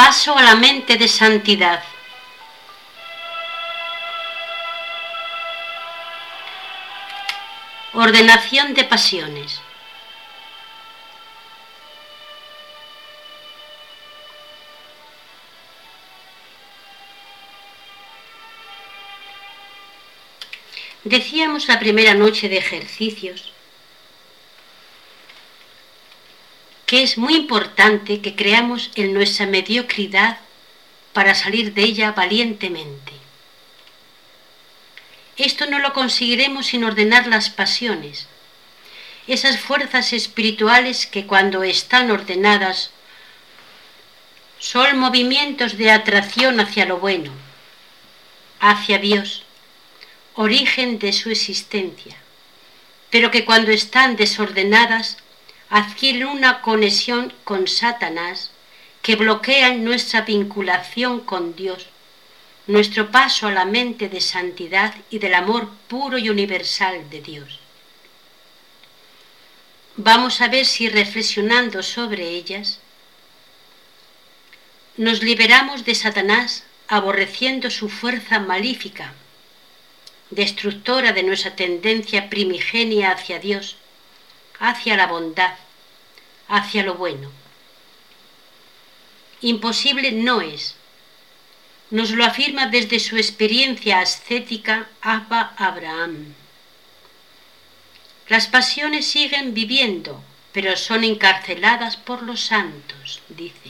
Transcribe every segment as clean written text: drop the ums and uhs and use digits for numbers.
Paso a la mente de santidad. Ordenación de pasiones. Decíamos la primera noche de ejercicios que es muy importante que creamos en nuestra mediocridad para salir de ella valientemente. Esto no lo conseguiremos sin ordenar las pasiones, esas fuerzas espirituales que cuando están ordenadas son movimientos de atracción hacia lo bueno, hacia Dios, origen de su existencia, pero que cuando están desordenadas adquieren una conexión con Satanás que bloquean nuestra vinculación con Dios, nuestro paso a la mente de santidad y del amor puro y universal de Dios. Vamos a ver si reflexionando sobre ellas nos liberamos de Satanás aborreciendo su fuerza malífica, destructora de nuestra tendencia primigenia hacia Dios, hacia la bondad, hacia lo bueno. Imposible no es. Nos lo afirma desde su experiencia ascética Abba Abraham. Las pasiones siguen viviendo, pero son encarceladas por los santos, dice.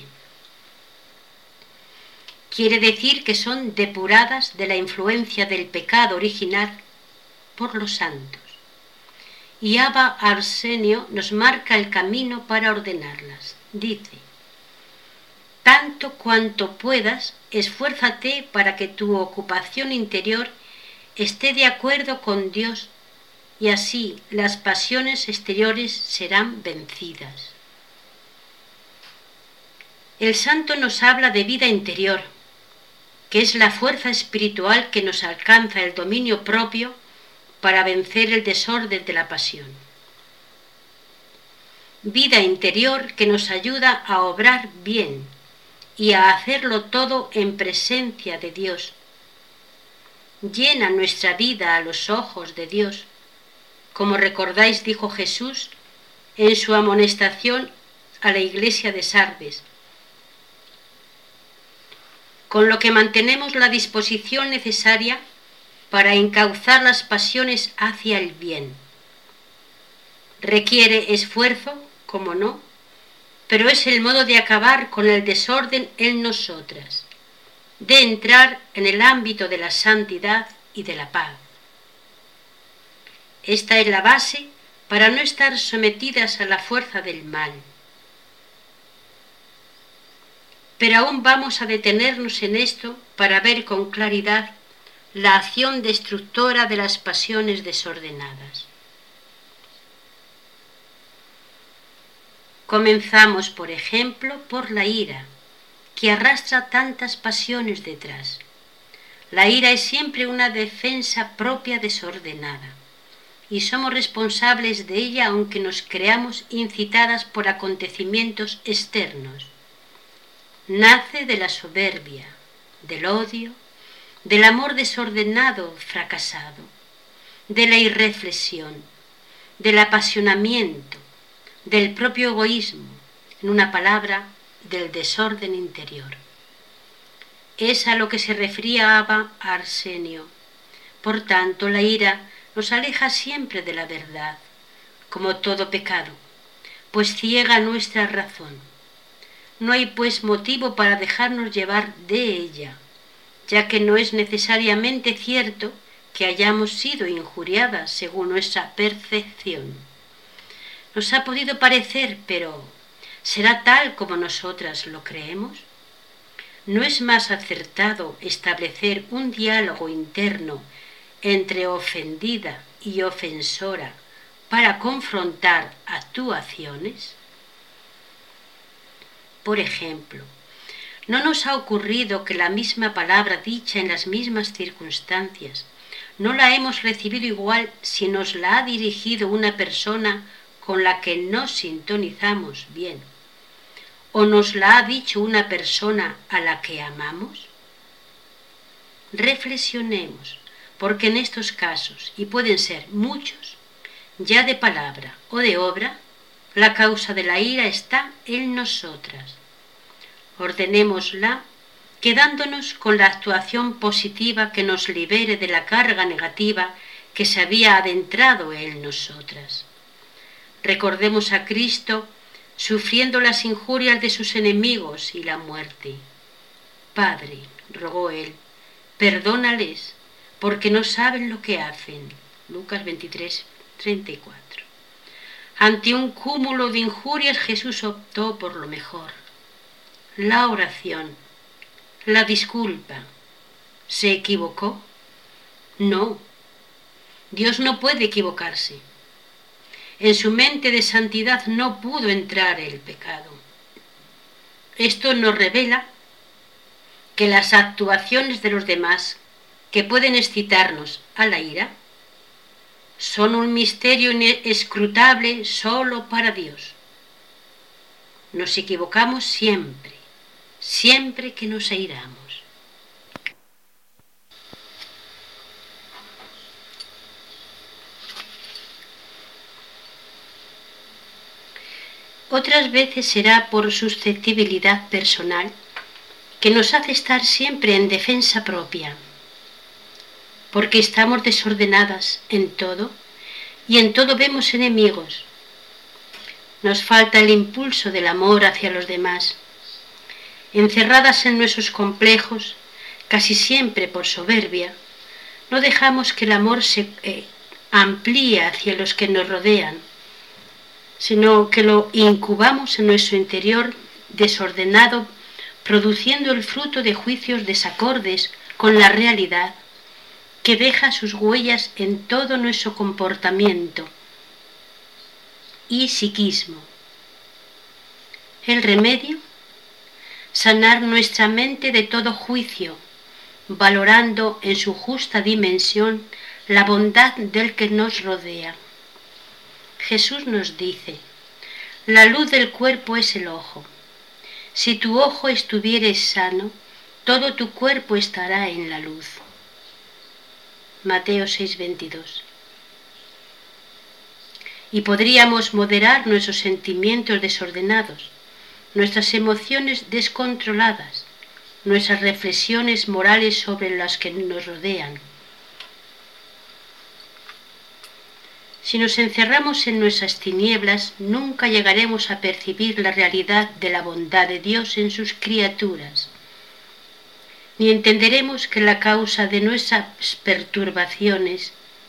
Quiere decir que son depuradas de la influencia del pecado original por los santos. Y Abba Arsenio nos marca el camino para ordenarlas. Dice: tanto cuanto puedas, esfuérzate para que tu ocupación interior esté de acuerdo con Dios y así las pasiones exteriores serán vencidas. El santo nos habla de vida interior, que es la fuerza espiritual que nos alcanza el dominio propio para vencer el desorden de la pasión. Vida interior que nos ayuda a obrar bien y a hacerlo todo en presencia de Dios. Llena nuestra vida a los ojos de Dios, como recordáis dijo Jesús en su amonestación a la iglesia de Sardes, con lo que mantenemos la disposición necesaria para encauzar las pasiones hacia el bien. Requiere esfuerzo, como no, pero es el modo de acabar con el desorden en nosotras, de entrar en el ámbito de la santidad y de la paz. Esta es la base para no estar sometidas a la fuerza del mal. Pero aún vamos a detenernos en esto para ver con claridad la acción destructora de las pasiones desordenadas. Comenzamos, por ejemplo, por la ira, que arrastra tantas pasiones detrás. La ira es siempre una defensa propia desordenada, y somos responsables de ella aunque nos creamos incitadas por acontecimientos externos. Nace de la soberbia, del odio, del amor desordenado fracasado, de la irreflexión, del apasionamiento, del propio egoísmo, en una palabra, del desorden interior. Es a lo que se refería Abba Arsenio. Por tanto, la ira nos aleja siempre de la verdad, como todo pecado, pues ciega nuestra razón. No hay pues motivo para dejarnos llevar de ella, ya que no es necesariamente cierto que hayamos sido injuriadas según nuestra percepción. Nos ha podido parecer, pero ¿será tal como nosotras lo creemos? ¿No es más acertado establecer un diálogo interno entre ofendida y ofensora para confrontar actuaciones? Por ejemplo, ¿no nos ha ocurrido que la misma palabra dicha en las mismas circunstancias no la hemos recibido igual si nos la ha dirigido una persona con la que no sintonizamos bien, o nos la ha dicho una persona a la que amamos? Reflexionemos, porque en estos casos, y pueden ser muchos, ya de palabra o de obra, la causa de la ira está en nosotras. Ordenémosla quedándonos con la actuación positiva que nos libere de la carga negativa que se había adentrado en nosotras. Recordemos a Cristo sufriendo las injurias de sus enemigos y la muerte. Padre, rogó él, perdónales, porque no saben lo que hacen. Lucas 23, 34. Ante un cúmulo de injurias, Jesús optó por lo mejor. La oración, la disculpa. ¿Se equivocó? No. Dios no puede equivocarse. En su mente de santidad no pudo entrar el pecado. Esto nos revela que las actuaciones de los demás, que pueden excitarnos a la ira, son un misterio inescrutable solo para Dios. Nos equivocamos siempre, siempre que nos airamos. Otras veces será por susceptibilidad personal que nos hace estar siempre en defensa propia, porque estamos desordenadas en todo y en todo vemos enemigos. Nos falta el impulso del amor hacia los demás. Encerradas en nuestros complejos, casi siempre por soberbia, no dejamos que el amor se amplíe hacia los que nos rodean, sino que lo incubamos en nuestro interior desordenado, produciendo el fruto de juicios desacordes con la realidad, que deja sus huellas en todo nuestro comportamiento y psiquismo. El remedio, sanar nuestra mente de todo juicio, valorando en su justa dimensión la bondad del que nos rodea. Jesús nos dice, la luz del cuerpo es el ojo. Si tu ojo estuviere sano, todo tu cuerpo estará en la luz. Mateo 6:22. Y podríamos moderar nuestros sentimientos desordenados, nuestras emociones descontroladas, nuestras reflexiones morales sobre los que nos rodean. Si nos encerramos en nuestras tinieblas, nunca llegaremos a percibir la realidad de la bondad de Dios en sus criaturas, ni entenderemos que la causa de nuestras perturbaciones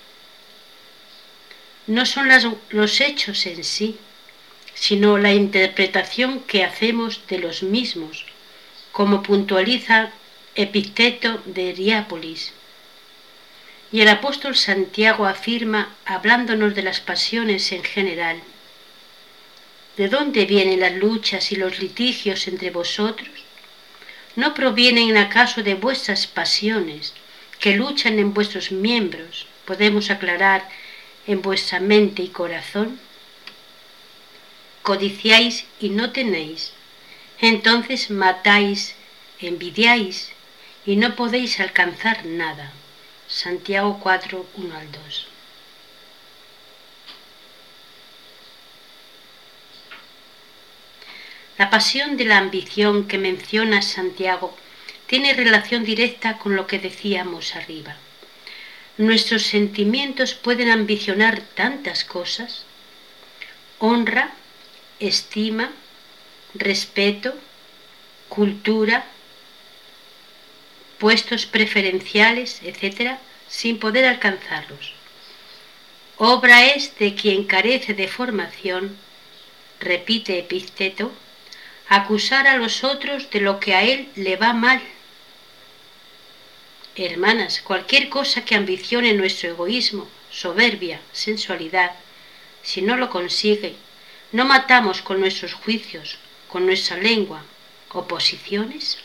no son los hechos en sí, sino la interpretación que hacemos de los mismos, como puntualiza Epicteto de Hierápolis. Y el apóstol Santiago afirma, hablándonos de las pasiones en general, ¿de dónde vienen las luchas y los litigios entre vosotros? ¿No provienen acaso de vuestras pasiones, que luchan en vuestros miembros, podemos aclarar, en vuestra mente y corazón? Codiciáis y no tenéis, entonces matáis, envidiáis y no podéis alcanzar nada. Santiago 4, 1 al 2. La pasión de la ambición que menciona Santiago tiene relación directa con lo que decíamos arriba. Nuestros sentimientos pueden ambicionar tantas cosas: honra, estima, respeto, cultura, puestos preferenciales, etc., sin poder alcanzarlos. Obra es de quien carece de formación, repite Epicteto, acusar a los otros de lo que a él le va mal. Hermanas, cualquier cosa que ambicione nuestro egoísmo, soberbia, sensualidad, si no lo consigue, ¿no matamos con nuestros juicios, con nuestra lengua, oposiciones?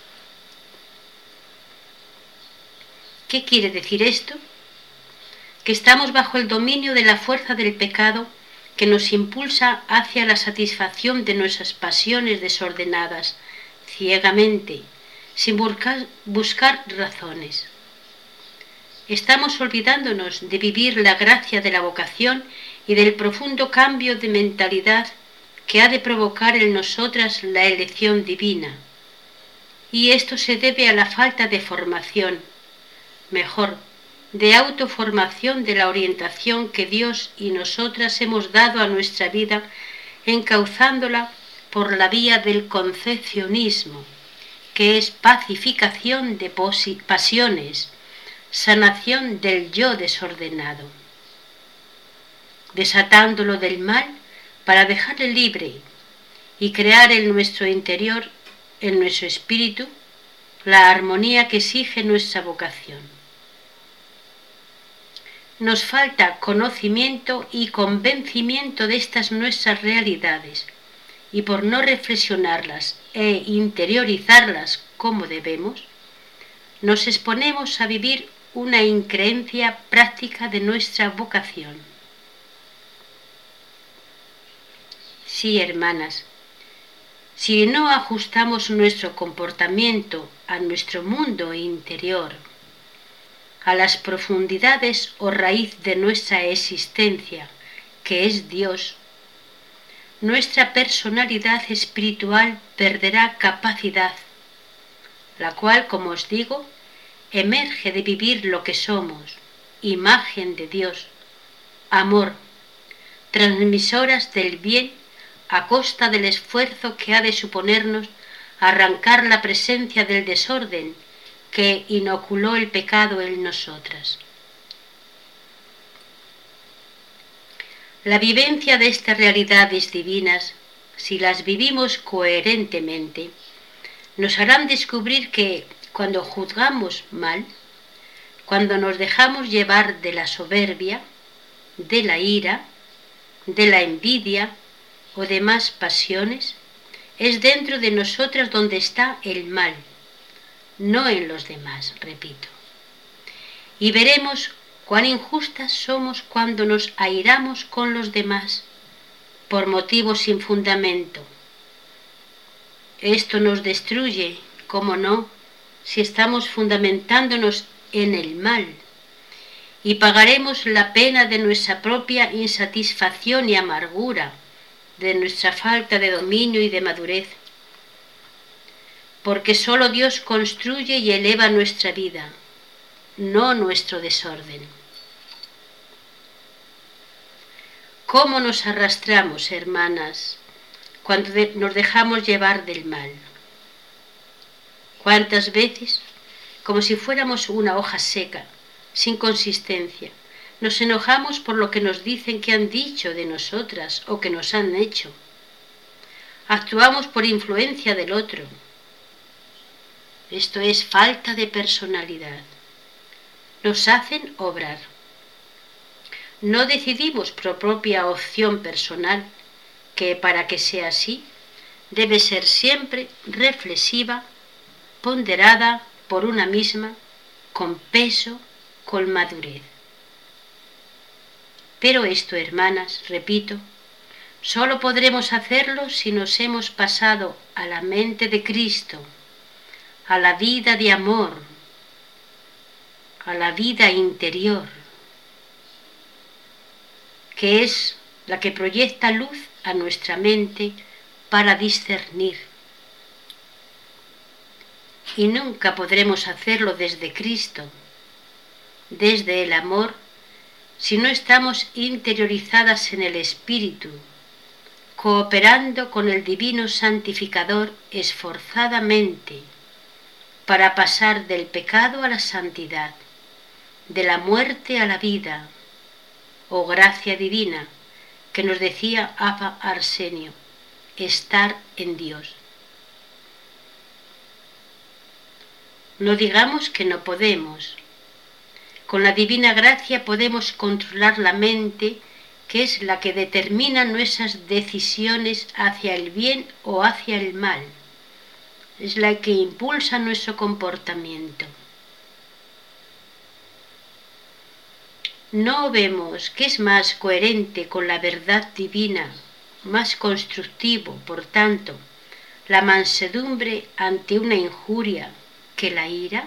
¿Qué quiere decir esto? Que estamos bajo el dominio de la fuerza del pecado que nos impulsa hacia la satisfacción de nuestras pasiones desordenadas, ciegamente, sin buscar razones. Estamos olvidándonos de vivir la gracia de la vocación y del profundo cambio de mentalidad que ha de provocar en nosotras la elección divina. Y esto se debe a la falta de formación, mejor, de autoformación de la orientación que Dios y nosotras hemos dado a nuestra vida, encauzándola por la vía del concepcionismo, que es pacificación de pasiones, sanación del yo desordenado, desatándolo del mal para dejarle libre y crear en nuestro interior, en nuestro espíritu, la armonía que exige nuestra vocación. Nos falta conocimiento y convencimiento de estas nuestras realidades, y por no reflexionarlas e interiorizarlas como debemos, nos exponemos a vivir una increencia práctica de nuestra vocación. Sí, hermanas, si no ajustamos nuestro comportamiento a nuestro mundo interior, a las profundidades o raíz de nuestra existencia, que es Dios, nuestra personalidad espiritual perderá capacidad, la cual, como os digo, emerge de vivir lo que somos, imagen de Dios, amor, transmisoras del bien a costa del esfuerzo que ha de suponernos arrancar la presencia del desorden que inoculó el pecado en nosotras. La vivencia de estas realidades divinas, si las vivimos coherentemente, nos harán descubrir que cuando juzgamos mal, cuando nos dejamos llevar de la soberbia, de la ira, de la envidia o demás pasiones, es dentro de nosotras donde está el mal, no en los demás, repito. Y veremos cuán injustas somos cuando nos airamos con los demás por motivos sin fundamento. Esto nos destruye, ¿cómo no?, si estamos fundamentándonos en el mal, y pagaremos la pena de nuestra propia insatisfacción y amargura, de nuestra falta de dominio y de madurez, porque solo Dios construye y eleva nuestra vida, no nuestro desorden. ¿Cómo nos arrastramos, hermanas, cuando nos dejamos llevar del mal? ¿Cuántas veces, como si fuéramos una hoja seca, sin consistencia, nos enojamos por lo que nos dicen que han dicho de nosotras o que nos han hecho? Actuamos por influencia del otro. Esto es falta de personalidad. Nos hacen obrar. No decidimos por propia opción personal, que para que sea así, debe ser siempre reflexiva, ponderada por una misma, con peso, con madurez. Pero esto, hermanas, repito, solo podremos hacerlo si nos hemos pasado a la mente de Cristo, a la vida de amor, a la vida interior, que es la que proyecta luz a nuestra mente para discernir. Y nunca podremos hacerlo desde Cristo, desde el amor, si no estamos interiorizadas en el Espíritu, cooperando con el Divino Santificador esforzadamente para pasar del pecado a la santidad, de la muerte a la vida, o gracia divina, que nos decía Abba Arsenio, estar en Dios. No digamos que no podemos. Con la divina gracia podemos controlar la mente, que es la que determina nuestras decisiones hacia el bien o hacia el mal. Es la que impulsa nuestro comportamiento. ¿No vemos que es más coherente con la verdad divina, más constructivo, por tanto, la mansedumbre ante una injuria que la ira?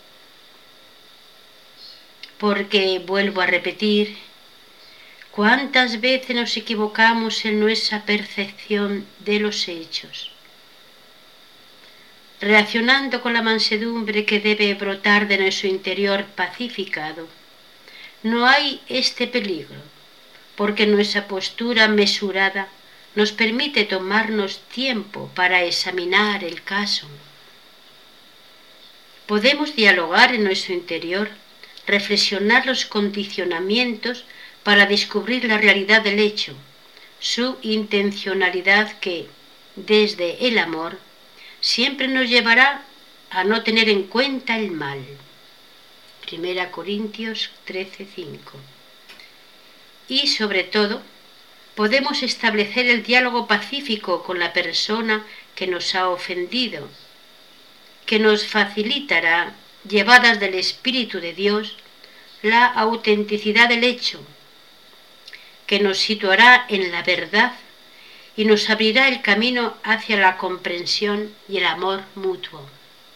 Porque, vuelvo a repetir, ¿cuántas veces nos equivocamos en nuestra percepción de los hechos? Reaccionando con la mansedumbre que debe brotar de nuestro interior pacificado, no hay este peligro, porque nuestra postura mesurada nos permite tomarnos tiempo para examinar el caso. Podemos dialogar en nuestro interior, reflexionar los condicionamientos para descubrir la realidad del hecho, su intencionalidad que, desde el amor, siempre nos llevará a no tener en cuenta el mal. 1 Corintios 13:5. Y sobre todo, podemos establecer el diálogo pacífico con la persona que nos ha ofendido, que nos facilitará, llevadas del Espíritu de Dios, la autenticidad del hecho, que nos situará en la verdad y nos abrirá el camino hacia la comprensión y el amor mutuo.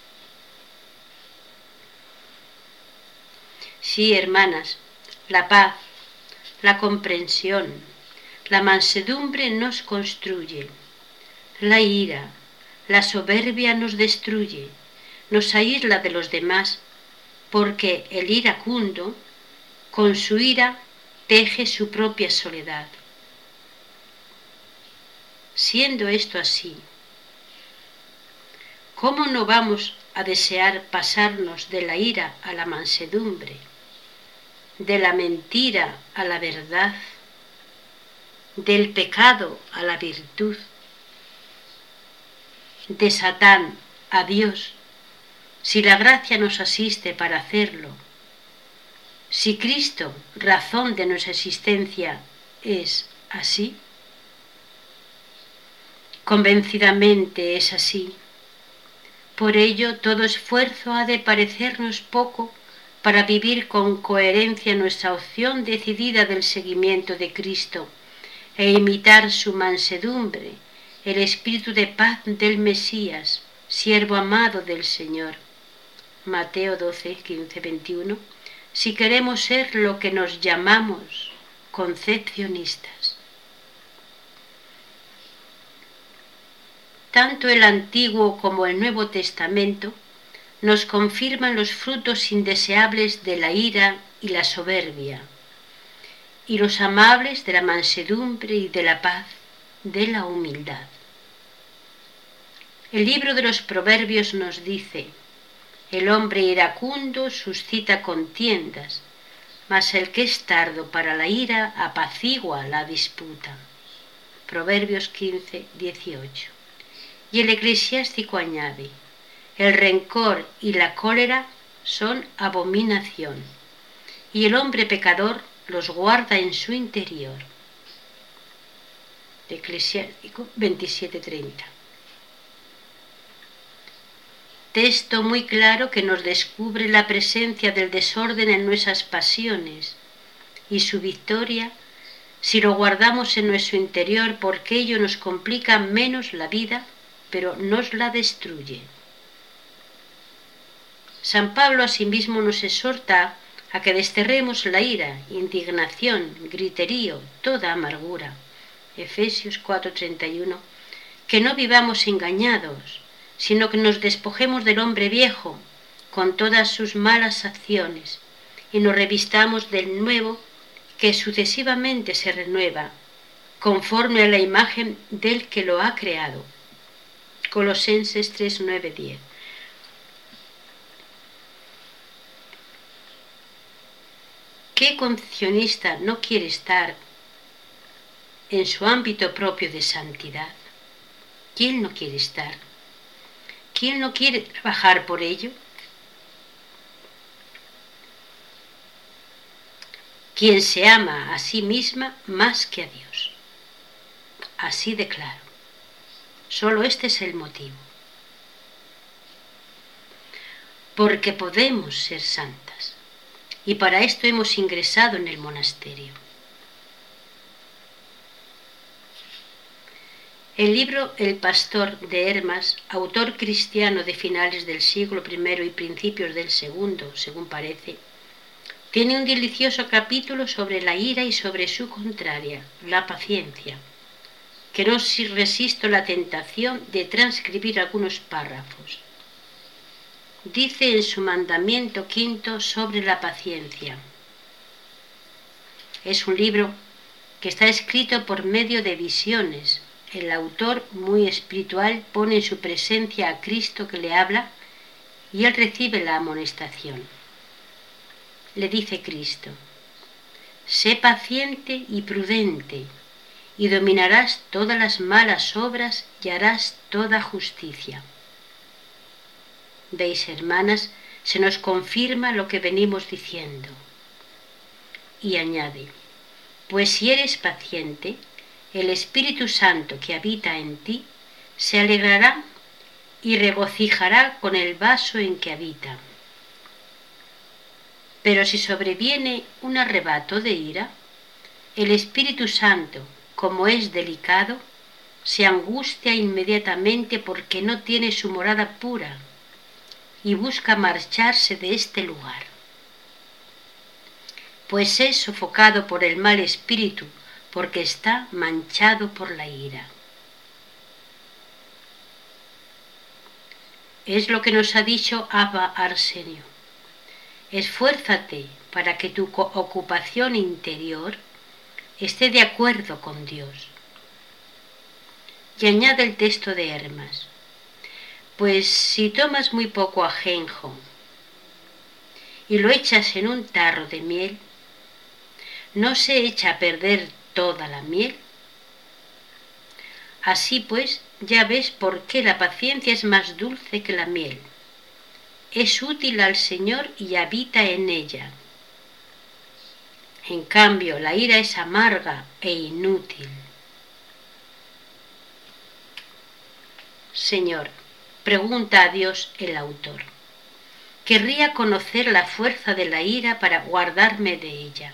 Sí, hermanas, la paz, la comprensión, la mansedumbre nos construye. La ira, la soberbia nos destruye, nos aísla de los demás, porque el iracundo, con su ira, teje su propia soledad. Siendo esto así, ¿cómo no vamos a desear pasarnos de la ira a la mansedumbre, de la mentira a la verdad, del pecado a la virtud, de Satán a Dios, si la gracia nos asiste para hacerlo? Si Cristo, razón de nuestra existencia, es así, convencidamente es así. Por ello, todo esfuerzo ha de parecernos poco para vivir con coherencia nuestra opción decidida del seguimiento de Cristo e imitar su mansedumbre, el espíritu de paz del Mesías, siervo amado del Señor. Mateo 12, 15, 21. Si queremos ser lo que nos llamamos concepcionistas. Tanto el Antiguo como el Nuevo Testamento nos confirman los frutos indeseables de la ira y la soberbia, y los amables de la mansedumbre y de la paz, de la humildad. El libro de los Proverbios nos dice: el hombre iracundo suscita contiendas, mas el que es tardo para la ira apacigua la disputa. Proverbios 15, 18. Y el eclesiástico añade: el rencor y la cólera son abominación, y el hombre pecador los guarda en su interior. Eclesiástico 27:30. Texto muy claro que nos descubre la presencia del desorden en nuestras pasiones y su victoria si lo guardamos en nuestro interior, porque ello nos complica menos la vida, pero nos la destruye. San Pablo asimismo nos exhorta a que desterremos la ira, indignación, griterío, toda amargura. Efesios 4:31, que no vivamos engañados, sino que nos despojemos del hombre viejo con todas sus malas acciones y nos revistamos del nuevo que sucesivamente se renueva, conforme a la imagen del que lo ha creado. Colosenses 3, 9, 10. ¿Qué concepcionista no quiere estar en su ámbito propio de santidad? ¿Quién no quiere estar? ¿Quién no quiere trabajar por ello? Quien se ama a sí misma más que a Dios. Así de claro. Solo este es el motivo. Porque podemos ser santas. y para esto hemos ingresado en el monasterio. El libro El Pastor de Hermas, autor cristiano de finales del siglo I y principios del segundo, según parece, tiene un delicioso capítulo sobre la ira y sobre su contraria, la paciencia, que no resisto la tentación de transcribir algunos párrafos. Dice en su mandamiento quinto sobre la paciencia. Es un libro que está escrito por medio de visiones. El autor, muy espiritual, pone en su presencia a Cristo que le habla y él recibe la amonestación. Le dice Cristo: sé paciente y prudente, y dominarás todas las malas obras y harás toda justicia. Veis, hermanas, se nos confirma lo que venimos diciendo. Y añade: pues si eres paciente, el Espíritu Santo que habita en ti se alegrará y regocijará con el vaso en que habita. Pero si sobreviene un arrebato de ira, el Espíritu Santo, como es delicado, se angustia inmediatamente porque no tiene su morada pura y busca marcharse de este lugar. Pues es sofocado por el mal espíritu, porque está manchado por la ira. Es lo que nos ha dicho Abba Arsenio. Esfuérzate para que tu ocupación interior esté de acuerdo con Dios. Y añade el texto de Hermas: pues si tomas muy poco ajenjo y lo echas en un tarro de miel, ¿no se echa a perder toda la miel? Así pues, ya ves por qué la paciencia es más dulce que la miel. Es útil al Señor y habita en ella. En cambio, la ira es amarga e inútil. Señor, pregunta a Dios el autor, querría conocer la fuerza de la ira para guardarme de ella.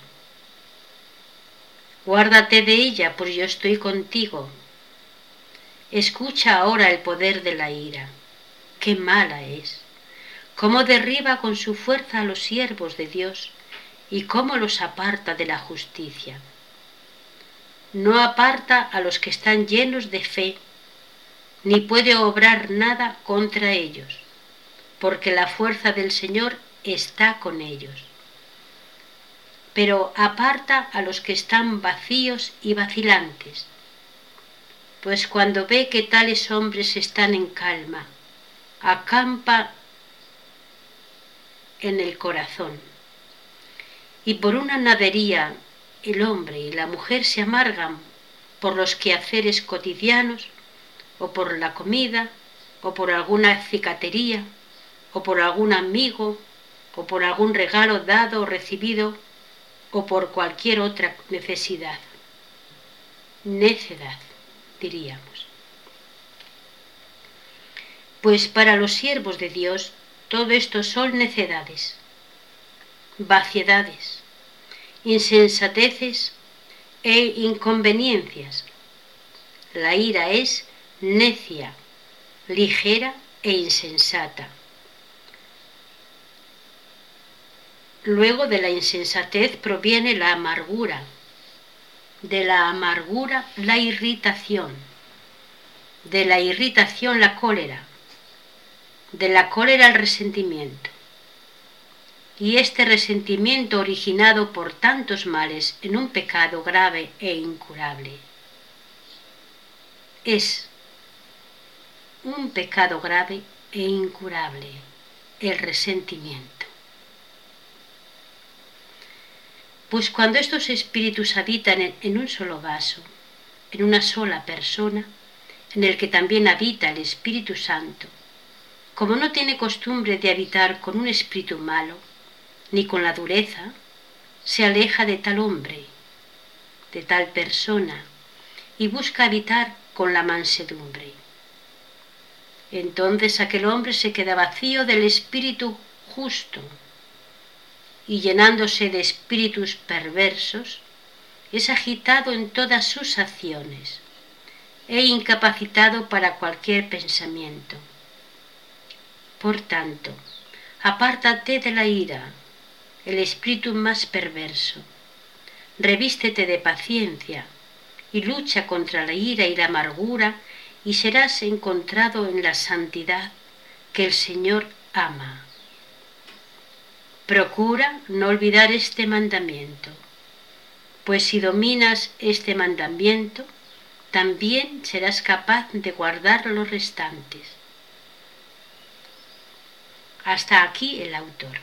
Guárdate de ella, pues yo estoy contigo. Escucha ahora el poder de la ira. ¡Qué mala es! Cómo derriba con su fuerza a los siervos de Dios y cómo los aparta de la justicia. No aparta a los que están llenos de fe, ni puede obrar nada contra ellos, porque la fuerza del Señor está con ellos. Pero aparta a los que están vacíos y vacilantes, pues cuando ve que tales hombres están en calma, acampa en el corazón. Y por una nadería el hombre y la mujer se amargan por los quehaceres cotidianos, o por la comida, o por alguna cicatería, o por algún amigo, o por algún regalo dado o recibido, o por cualquier otra necesidad. Necedad, diríamos. Pues para los siervos de Dios todo esto son necedades, vaciedades, insensateces e inconveniencias. La ira es necia, ligera e insensata. Luego de la insensatez proviene la amargura, de la amargura la irritación, de la irritación la cólera, de la cólera el resentimiento. Y este resentimiento originado por tantos males en un pecado grave e incurable. Es un pecado grave e incurable, el resentimiento. Pues cuando estos espíritus habitan en un solo vaso, en una sola persona, en el que también habita el Espíritu Santo, como no tiene costumbre de habitar con un espíritu malo, ni con la dureza, se aleja de tal hombre, de tal persona, y busca habitar con la mansedumbre. Entonces aquel hombre se queda vacío del espíritu justo, y llenándose de espíritus perversos, es agitado en todas sus acciones e incapacitado para cualquier pensamiento. Por tanto, apártate de la ira, el espíritu más perverso, revístete de paciencia y lucha contra la ira y la amargura y serás encontrado en la santidad que el Señor ama. Procura no olvidar este mandamiento, pues si dominas este mandamiento, también serás capaz de guardar los restantes. Hasta aquí el autor.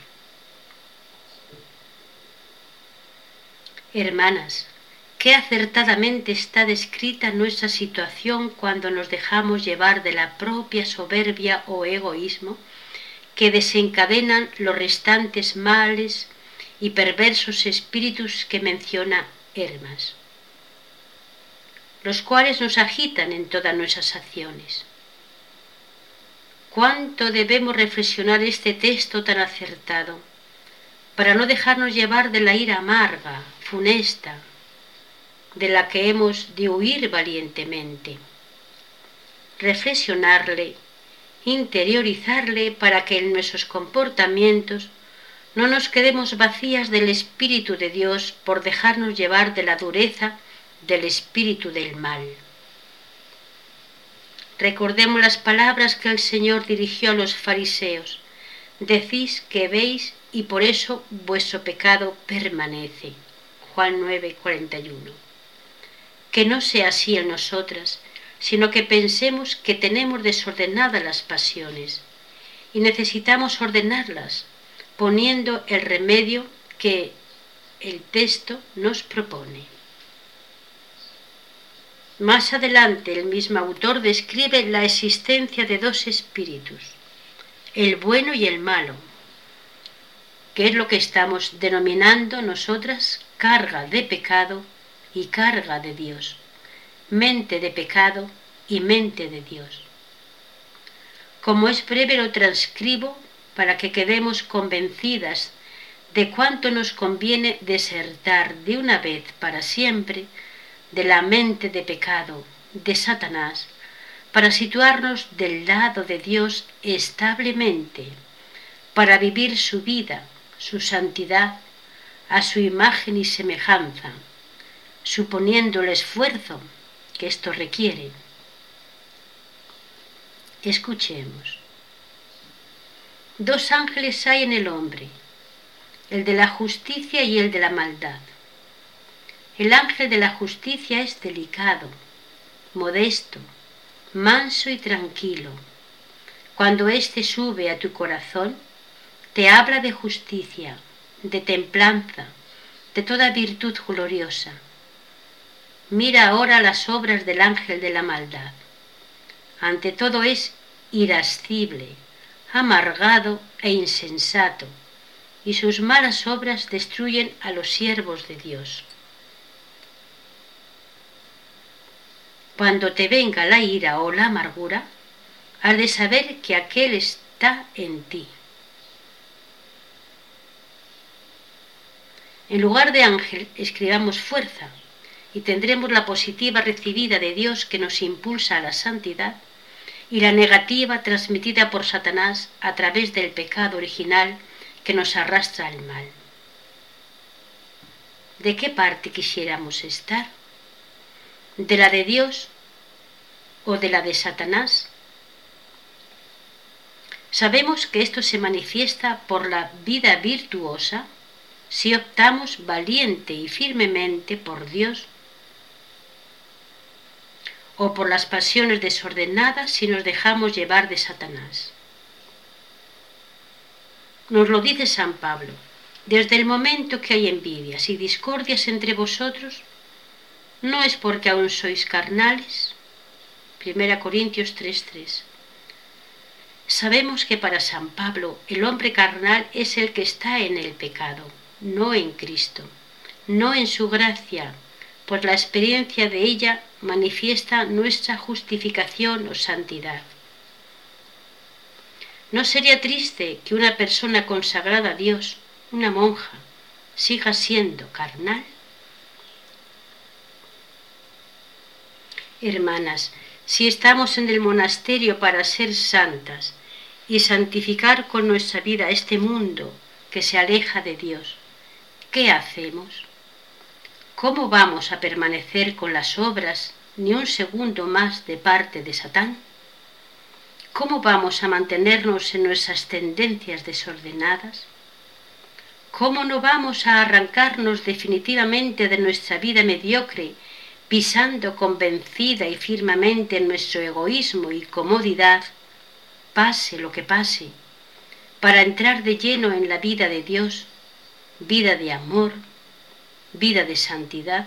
Hermanas, qué acertadamente está descrita nuestra situación cuando nos dejamos llevar de la propia soberbia o egoísmo que desencadenan los restantes males y perversos espíritus que menciona Hermas, los cuales nos agitan en todas nuestras acciones. ¿Cuánto debemos reflexionar este texto tan acertado para no dejarnos llevar de la ira amarga, funesta, de la que hemos de huir valientemente? Reflexionarle, interiorizarle para que en nuestros comportamientos no nos quedemos vacías del Espíritu de Dios por dejarnos llevar de la dureza del espíritu del mal. Recordemos las palabras que el Señor dirigió a los fariseos. Decís que veis y por eso vuestro pecado permanece. Juan 9:41. Que no sea así en nosotras, sino que pensemos que tenemos desordenadas las pasiones y necesitamos ordenarlas, poniendo el remedio que el texto nos propone. Más adelante el mismo autor describe la existencia de dos espíritus, el bueno y el malo, que es lo que estamos denominando nosotras carga de pecado y carga de Dios, mente de pecado y mente de Dios. Como es breve lo transcribo para que quedemos convencidas de cuánto nos conviene desertar de una vez para siempre de la mente de pecado, de Satanás, para situarnos del lado de Dios establemente, para vivir su vida, su santidad, a su imagen y semejanza, suponiendo el esfuerzo que esto requiere. Escuchemos. Dos ángeles hay en el hombre, el de la justicia y el de la maldad. El ángel de la justicia es delicado, modesto, manso y tranquilo. Cuando éste sube a tu corazón, te habla de justicia, de templanza, de toda virtud gloriosa. Mira ahora las obras del ángel de la maldad. Ante todo es irascible, amargado e insensato, y sus malas obras destruyen a los siervos de Dios. Cuando te venga la ira o la amargura, has de saber que aquel está en ti. En lugar de ángel, escribamos fuerza, y tendremos la positiva recibida de Dios que nos impulsa a la santidad y la negativa transmitida por Satanás a través del pecado original que nos arrastra al mal. ¿De qué parte quisiéramos estar? ¿De la de Dios o de la de Satanás? Sabemos que esto se manifiesta por la vida virtuosa si optamos valiente y firmemente por Dios, o por las pasiones desordenadas si nos dejamos llevar de Satanás. Nos lo dice San Pablo: desde el momento que hay envidias y discordias entre vosotros, no es porque aún sois carnales. 1 Corintios 3:3. Sabemos que para San Pablo el hombre carnal es el que está en el pecado, no en Cristo, no en su gracia, pues la experiencia de ella manifiesta nuestra justificación o santidad. ¿No sería triste que una persona consagrada a Dios una monja, siga siendo carnal? Hermanas, si estamos en el monasterio para ser santas y santificar con nuestra vida este mundo que se aleja de Dios, ¿qué hacemos? ¿Cómo vamos a permanecer con las obras ni un segundo más de parte de Satán? ¿Cómo vamos a mantenernos en nuestras tendencias desordenadas? ¿Cómo no vamos a arrancarnos definitivamente de nuestra vida mediocre, pisando convencida y firmemente en nuestro egoísmo y comodidad, pase lo que pase, para entrar de lleno en la vida de Dios, vida de amor, vida de santidad?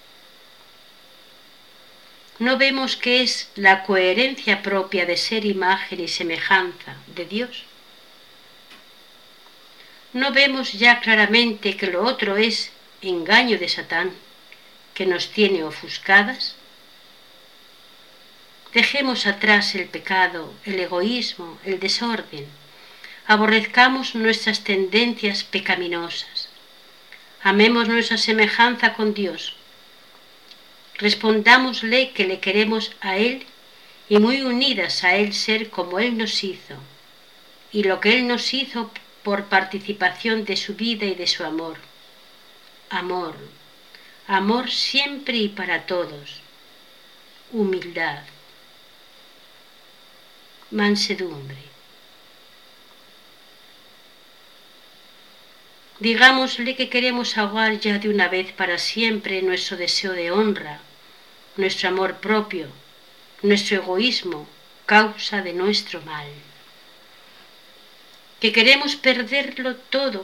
¿No vemos que es la coherencia propia de ser imagen y semejanza de Dios? ¿No vemos ya claramente que lo otro es engaño de Satán, que nos tiene ofuscadas? Dejemos atrás el pecado, el egoísmo, el desorden. Aborrezcamos nuestras tendencias pecaminosas. Amemos nuestra semejanza con Dios. Respondámosle que le queremos a Él y muy unidas a Él ser como Él nos hizo, y lo que Él nos hizo por participación de su vida y de su amor. Amor, amor siempre y para todos. Humildad, mansedumbre. Digámosle que queremos ahogar ya de una vez para siempre nuestro deseo de honra, nuestro amor propio, nuestro egoísmo, causa de nuestro mal. Que queremos perderlo todo,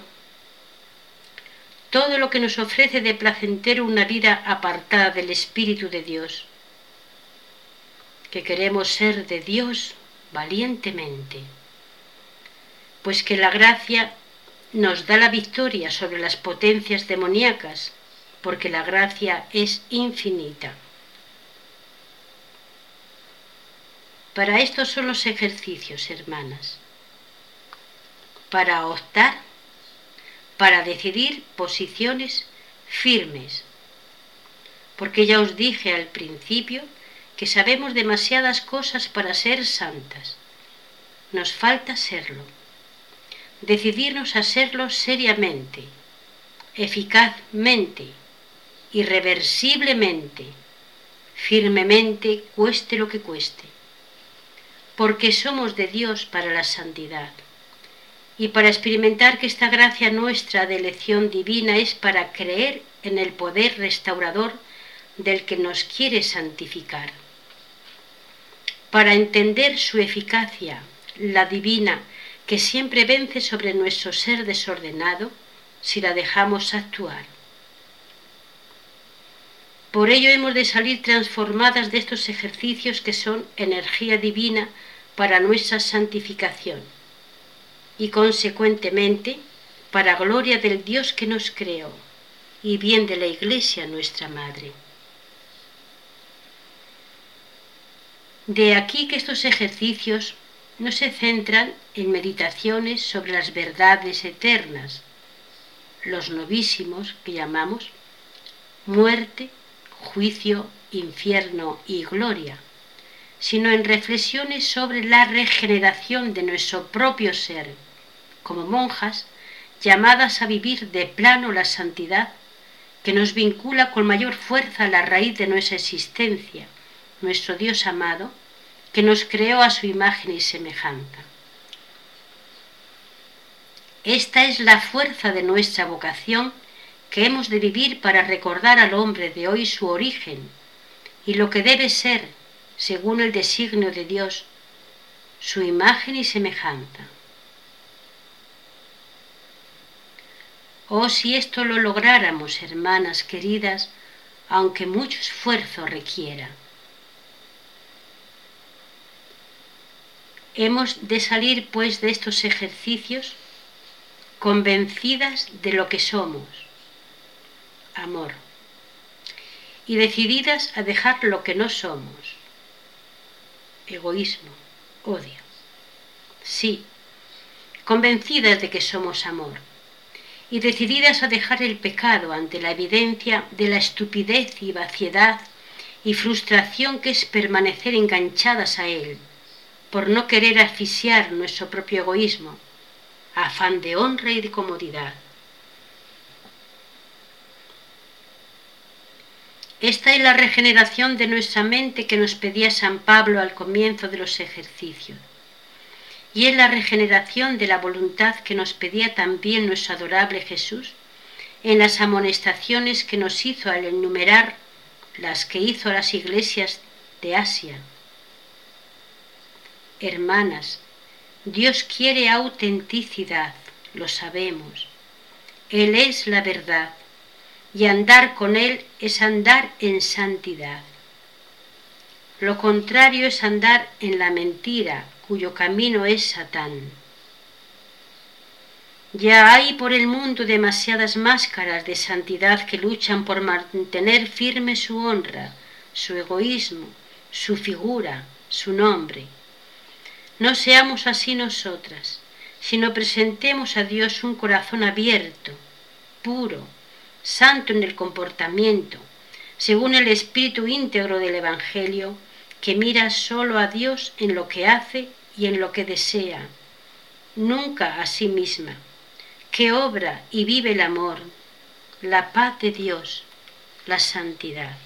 todo lo que nos ofrece de placentero una vida apartada del Espíritu de Dios. Que queremos ser de Dios valientemente, pues que la gracia nos da la victoria sobre las potencias demoníacas, porque la gracia es infinita. Para estos son los ejercicios, hermanas, para optar, para decidir posiciones firmes, porque ya os dije al principio que sabemos demasiadas cosas para ser santas. Nos falta serlo. Decidirnos a serlo seriamente, eficazmente, irreversiblemente, firmemente, cueste lo que cueste, porque somos de Dios para la santidad y para experimentar que esta gracia nuestra de elección divina es para creer en el poder restaurador del que nos quiere santificar, para entender su eficacia, la divina, que siempre vence sobre nuestro ser desordenado si la dejamos actuar. Por ello hemos de salir transformadas de estos ejercicios que son energía divina para nuestra santificación y consecuentemente para gloria del Dios que nos creó y bien de la Iglesia nuestra Madre. De aquí que estos ejercicios no se centran en meditaciones sobre las verdades eternas, los novísimos que llamamos muerte, juicio, infierno y gloria, sino en reflexiones sobre la regeneración de nuestro propio ser, como monjas llamadas a vivir de plano la santidad que nos vincula con mayor fuerza a la raíz de nuestra existencia, nuestro Dios amado, que nos creó a su imagen y semejanza. Esta es la fuerza de nuestra vocación que hemos de vivir para recordar al hombre de hoy su origen y lo que debe ser, según el designio de Dios, su imagen y semejanza. Oh, si esto lo lográramos, hermanas queridas, aunque mucho esfuerzo requiera. Hemos de salir, pues, de estos ejercicios convencidas de lo que somos, amor, y decididas a dejar lo que no somos, egoísmo, odio. Sí, convencidas de que somos amor y decididas a dejar el pecado ante la evidencia de la estupidez y vaciedad y frustración que es permanecer enganchadas a él, por no querer asfixiar nuestro propio egoísmo, afán de honra y de comodidad. Esta es la regeneración de nuestra mente que nos pedía San Pablo al comienzo de los ejercicios. Y es la regeneración de la voluntad que nos pedía también nuestro adorable Jesús en las amonestaciones que nos hizo al enumerar las que hizo a las iglesias de Asia. Hermanas, Dios quiere autenticidad, lo sabemos. Él es la verdad, y andar con Él es andar en santidad. Lo contrario es andar en la mentira, cuyo camino es Satán. Ya hay por el mundo demasiadas máscaras de santidad que luchan por mantener firme su honra, su egoísmo, su figura, su nombre. No seamos así nosotras, sino presentemos a Dios un corazón abierto, puro, santo en el comportamiento, según el espíritu íntegro del Evangelio, que mira solo a Dios en lo que hace y en lo que desea, nunca a sí misma, que obra y vive el amor, la paz de Dios, la santidad.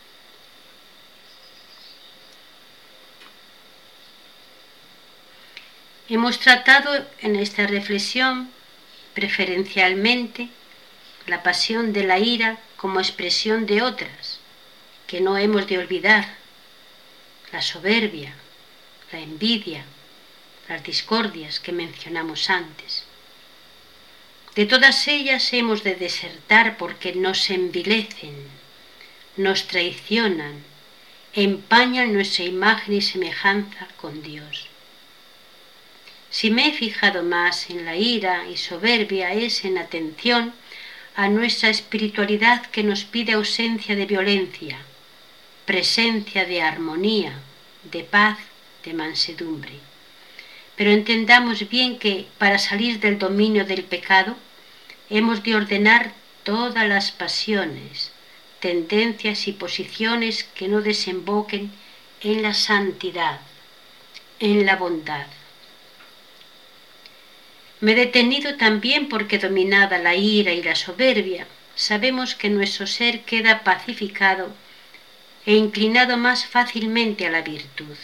Hemos tratado en esta reflexión preferencialmente la pasión de la ira como expresión de otras, que no hemos de olvidar: la soberbia, la envidia, las discordias que mencionamos antes. De todas ellas hemos de desertar porque nos envilecen, nos traicionan, empañan nuestra imagen y semejanza con Dios. Si me he fijado más en la ira y soberbia es en atención a nuestra espiritualidad que nos pide ausencia de violencia, presencia de armonía, de paz, de mansedumbre. Pero entendamos bien que para salir del dominio del pecado hemos de ordenar todas las pasiones, tendencias y posiciones que no desemboquen en la santidad, en la bondad. Me he detenido también porque, dominada la ira y la soberbia, sabemos que nuestro ser queda pacificado e inclinado más fácilmente a la virtud.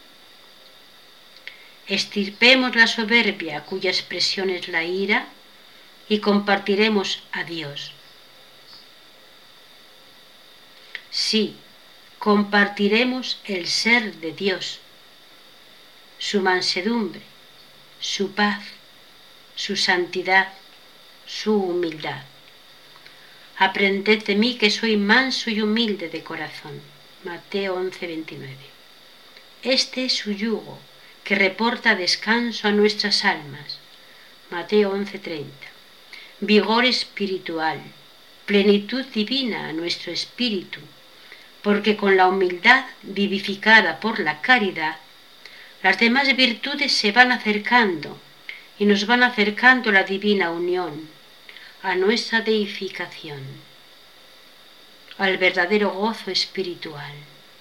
Extirpemos la soberbia, cuya expresión es la ira, y compartiremos a Dios. Sí, compartiremos el ser de Dios, su mansedumbre, su paz, su santidad, su humildad. Aprended de mí que soy manso y humilde de corazón. Mateo 11:29. Este es su yugo, que reporta descanso a nuestras almas. Mateo 11:30. Vigor espiritual, plenitud divina a nuestro espíritu, porque con la humildad vivificada por la caridad, las demás virtudes se van acercando y nos van acercando a la divina unión, a nuestra deificación, al verdadero gozo espiritual.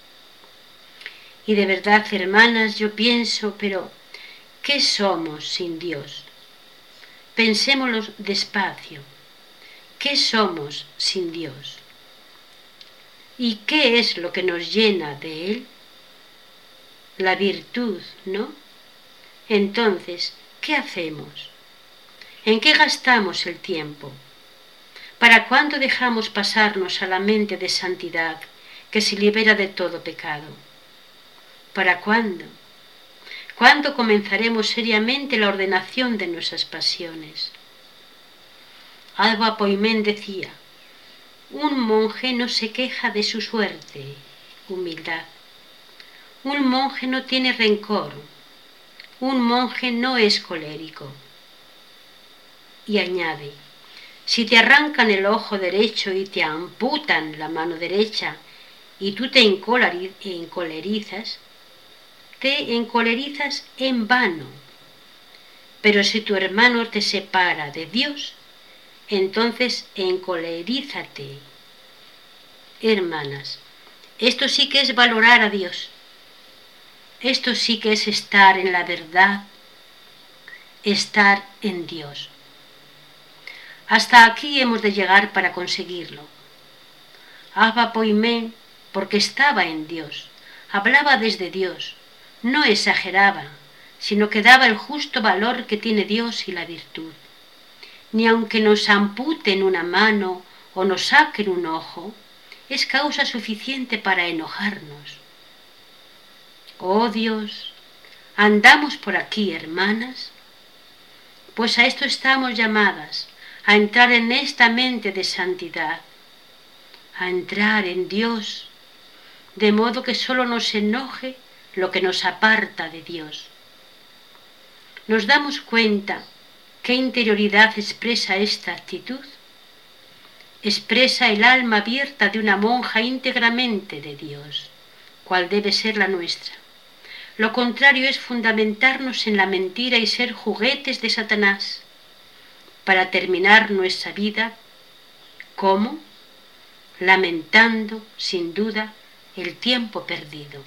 Y de verdad, hermanas, yo pienso, pero ¿qué somos sin Dios? Pensémoslo despacio. ¿Qué somos sin Dios? ¿Y qué es lo que nos llena de Él? La virtud, ¿no? Entonces, ¿qué hacemos? ¿En qué gastamos el tiempo? ¿Para cuándo dejamos pasarnos a la mente de santidad que se libera de todo pecado? ¿Para cuándo? ¿Cuándo comenzaremos seriamente la ordenación de nuestras pasiones? Alba Poimén decía: un monje no se queja de su suerte, humildad. Un monje no tiene rencor. Un monje no es colérico. Y añade: si te arrancan el ojo derecho y te amputan la mano derecha y tú te encolerizas en vano. Pero si tu hermano te separa de Dios, entonces encolerízate. Hermanas, esto sí que es valorar a Dios. Esto sí que es estar en la verdad, estar en Dios. Hasta aquí hemos de llegar para conseguirlo. Abba poimén, porque estaba en Dios, hablaba desde Dios, no exageraba, sino que daba el justo valor que tiene Dios y la virtud. Ni aunque nos amputen una mano o nos saquen un ojo, es causa suficiente para enojarnos. Oh Dios, ¿andamos por aquí, hermanas? Pues a esto estamos llamadas, a entrar en esta mente de santidad, a entrar en Dios, de modo que solo nos enoje lo que nos aparta de Dios. ¿Nos damos cuenta qué interioridad expresa esta actitud? Expresa el alma abierta de una monja íntegramente de Dios, cual debe ser la nuestra. Lo contrario es fundamentarnos en la mentira y ser juguetes de Satanás, para terminar nuestra vida, ¿cómo? Lamentando, sin duda, el tiempo perdido.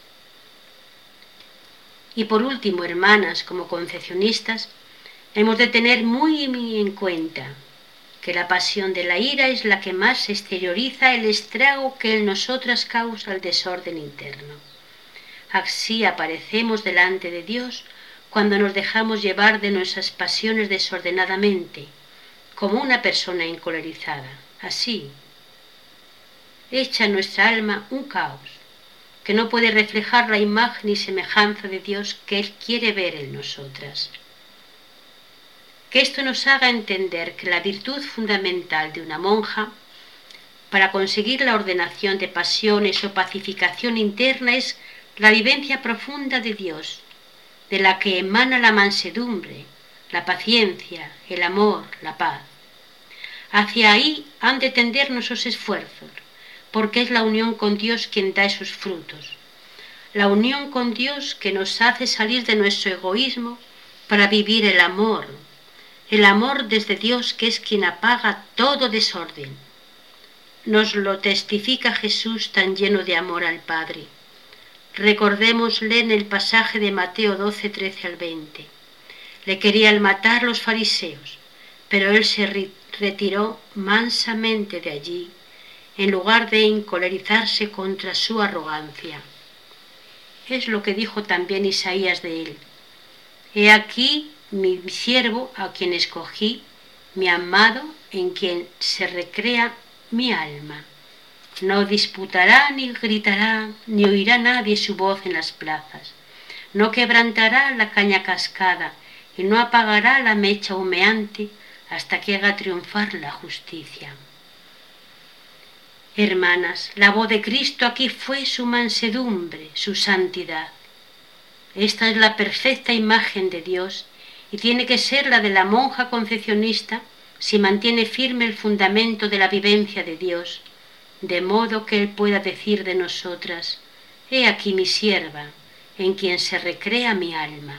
Y por último, hermanas, como concepcionistas, hemos de tener muy en cuenta que la pasión de la ira es la que más exterioriza el estrago que en nosotras causa el desorden interno. Así aparecemos delante de Dios cuando nos dejamos llevar de nuestras pasiones desordenadamente, como una persona encolerizada. Así, echa en nuestra alma un caos que no puede reflejar la imagen y semejanza de Dios que Él quiere ver en nosotras. Que esto nos haga entender que la virtud fundamental de una monja para conseguir la ordenación de pasiones o pacificación interna es la vivencia profunda de Dios, de la que emana la mansedumbre, la paciencia, el amor, la paz. Hacia ahí han de tender nuestros esfuerzos, porque es la unión con Dios quien da esos frutos. La unión con Dios que nos hace salir de nuestro egoísmo para vivir el amor desde Dios que es quien apaga todo desorden. Nos lo testifica Jesús tan lleno de amor al Padre. Recordémosle en el pasaje de Mateo 12, 13 al 20. Le querían matar los fariseos, pero él se retiró mansamente de allí, en lugar de encolerizarse contra su arrogancia. Es lo que dijo también Isaías de él. He aquí mi siervo a quien escogí, mi amado en quien se recrea mi alma. No disputará ni gritará, ni oirá nadie su voz en las plazas. No quebrantará la caña cascada y no apagará la mecha humeante hasta que haga triunfar la justicia. Hermanas, la voz de Cristo aquí fue su mansedumbre, su santidad. Esta es la perfecta imagen de Dios y tiene que ser la de la monja concepcionista si mantiene firme el fundamento de la vivencia de Dios, de modo que Él pueda decir de nosotras: he aquí mi sierva, en quien se recrea mi alma.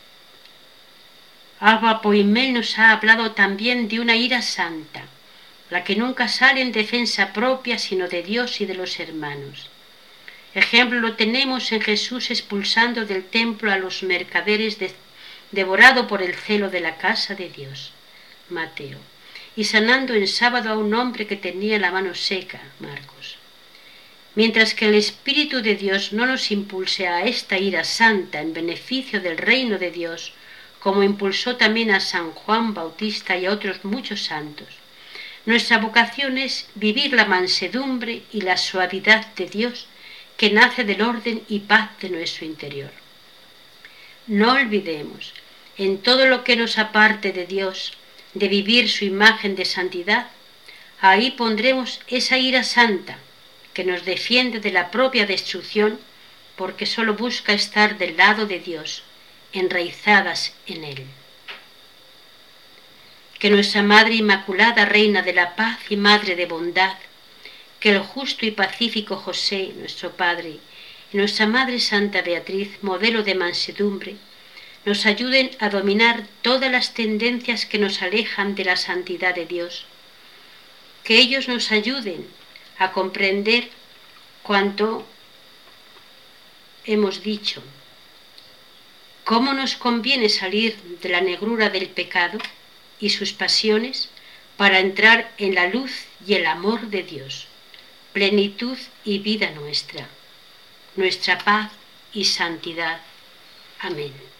Abba Poimel nos ha hablado también de una ira santa, la que nunca sale en defensa propia sino de Dios y de los hermanos. Ejemplo lo tenemos en Jesús expulsando del templo a los mercaderes devorado por el celo de la casa de Dios, Mateo, y sanando en sábado a un hombre que tenía la mano seca, Marcos. Mientras que el Espíritu de Dios no nos impulse a esta ira santa en beneficio del reino de Dios, como impulsó también a San Juan Bautista y a otros muchos santos, nuestra vocación es vivir la mansedumbre y la suavidad de Dios que nace del orden y paz de nuestro interior. No olvidemos, en todo lo que nos aparte de Dios, de vivir su imagen de santidad, ahí pondremos esa ira santa que nos defiende de la propia destrucción porque solo busca estar del lado de Dios, enraizadas en Él. Que nuestra Madre Inmaculada, Reina de la Paz y Madre de Bondad, que el justo y pacífico José, nuestro Padre, y nuestra Madre Santa Beatriz, modelo de mansedumbre, nos ayuden a dominar todas las tendencias que nos alejan de la santidad de Dios. Que ellos nos ayuden a comprender cuanto hemos dicho, cómo nos conviene salir de la negrura del pecado y sus pasiones para entrar en la luz y el amor de Dios, plenitud y vida nuestra, nuestra paz y santidad. Amén.